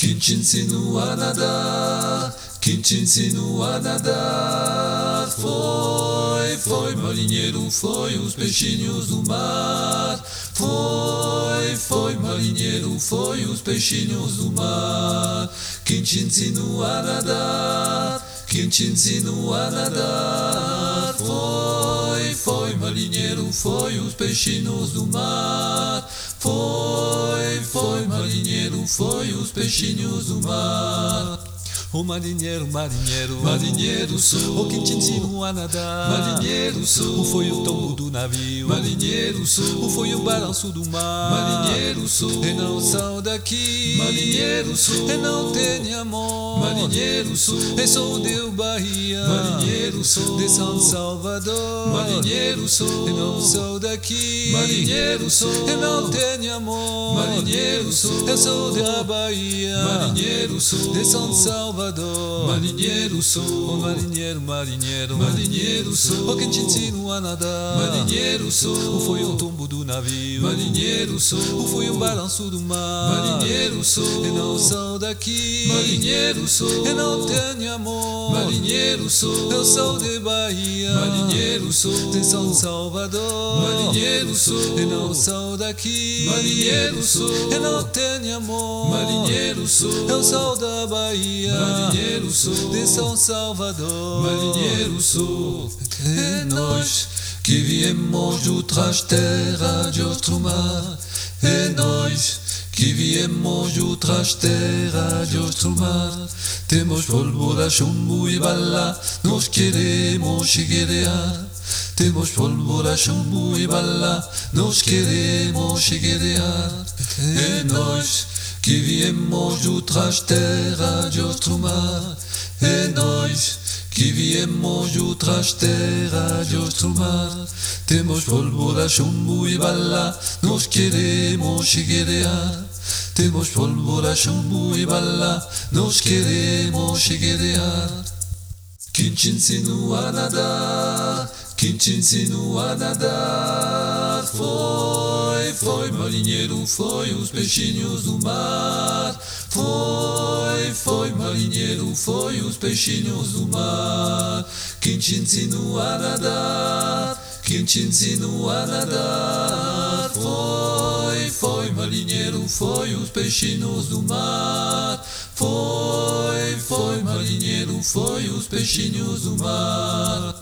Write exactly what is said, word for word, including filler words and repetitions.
quem te ensinou a nadar, quem te ensinou a nadar. Foi, foi marinheiro, foi os peixinhos do mar. Foi, foi marinheiro, foi os peixinhos do mar. Quem te ensinou a nadar, quem te ensinou a nadar. Foi, foi marinheiro, foi os peixinhos do mar. Foi, foi marinheiro, foi os peixinhos do mar. O marinheiro, marinheiro, marinheiro sou. O que te ensinou a nadar, marinheiro sou. O foi o tombo do navio, marinheiro sou. O foi o balanço do mar, marinheiro sou. E não sal daqui, marinheiro sou. E não tenha amor, marinheiro sou. E sou de Bahia, marinheiro sou. De São Salvador, marinheiro sou. E não sou daqui, marinheiro sou. E não tenha amor, marinheiro sou. Eu sou da Bahia, marinheiro sou. De São Salvador, marinheiro sou. O marinheiro, marinheiro, marinheiro sou. O que te ensinou a nadar, marinheiro sou. O foi o tombo do navio, marinheiro sou. O foi o balanço do mar, marinheiro sou. E não sou daqui, marinheiro sou. E não tenho amor, marinheiro sou. Eu sou de Bahia, marinheiro sou. De São Salvador, marinheiro sou. E não sou daqui, marinheiro sou. E não tenho amor, marinheiro sou. Eu sou da Bahia, marinheiro sou. De São Salvador, marinheiro sou. É nós que viemos de outras terras, de outro mar. É nós que viemos de outras terras, de outro mar. Temos pólvora, chumbo e bala, nós queremos chiguerear. Temos pólvora, chumbo e bala, nós queremos chiguerear. É nós que viemos de outras terras, de outro mar. É nós que viemos de outras terras, de outro mar. Temos pólvora, chumbo e bala, nós queremos chiguerear. Temos pólvora, chumbo e bala, nós queremos chiguerear. Quem te ensinou a nadar, quem te ensinou a nadar. Foi, foi marinheiro, foi os peixinhos do mar. Foi, foi marinheiro, foi os peixinhos do mar. Quem te ensinou a nadar, quem te ensinou a nadar. Foi, foi marinheiro, foi os peixinhos do mar. Foi, foi marinheiro, foi os peixinhos do mar.